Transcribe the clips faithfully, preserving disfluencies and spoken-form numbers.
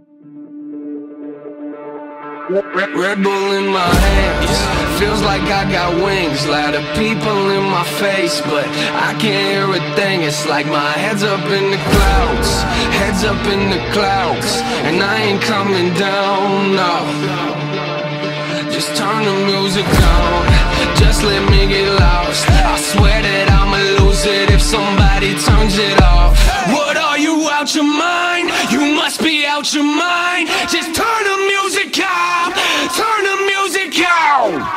Red Bull in my hands, feels like I got wings. Lot of people in my face, but I can't hear a thing. It's like my head's up in the clouds, head's up in the clouds, and I ain't coming down, no. Just turn the music on, just let me get lost. I swear that I'ma lose it if somebody turns it off. What, are you out your mind? You must be out your mind. Just turn the music out, turn the music out.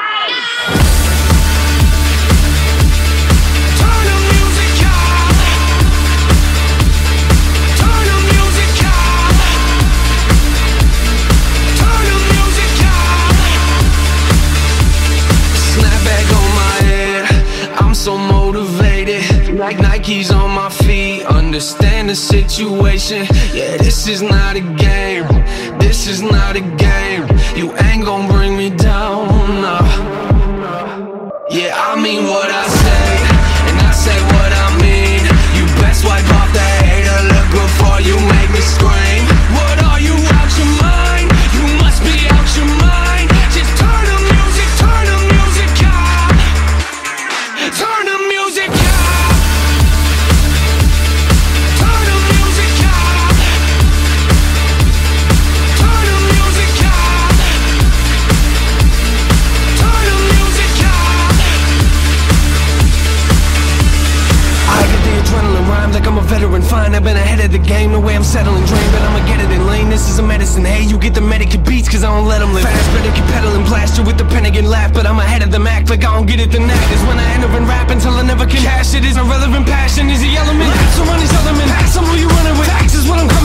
So motivated, like Nike's on my feet. Understand the situation. Yeah, this is not a game. This is not a game. You ain't gon' bring me down, no. Yeah, I mean what I say, and I say what I mean. You best wipe off that hater look before you make me scream. What, are you out your mind? You must be out your mind. Just turn the music, turn the music out. Turn the music out. Turn the music out. Turn the music out. Turn the music out. I get the adrenaline rhyme like I'm a veteran. Fine, I've been ahead of the game. The way I'm settling drain, but I'ma get it in lane. This is a medicine. Hey, you get the medicate beats, cause I don't let them live fast. Better keep pedaling, blast you with the pen again laugh. But I'm ahead of them act like I don't get it. The knack is when I end up in rap until I never can cash it. Is irrelevant, passion is the element. Laps are on these elements. Pass on who you running with. Facts is what I'm coming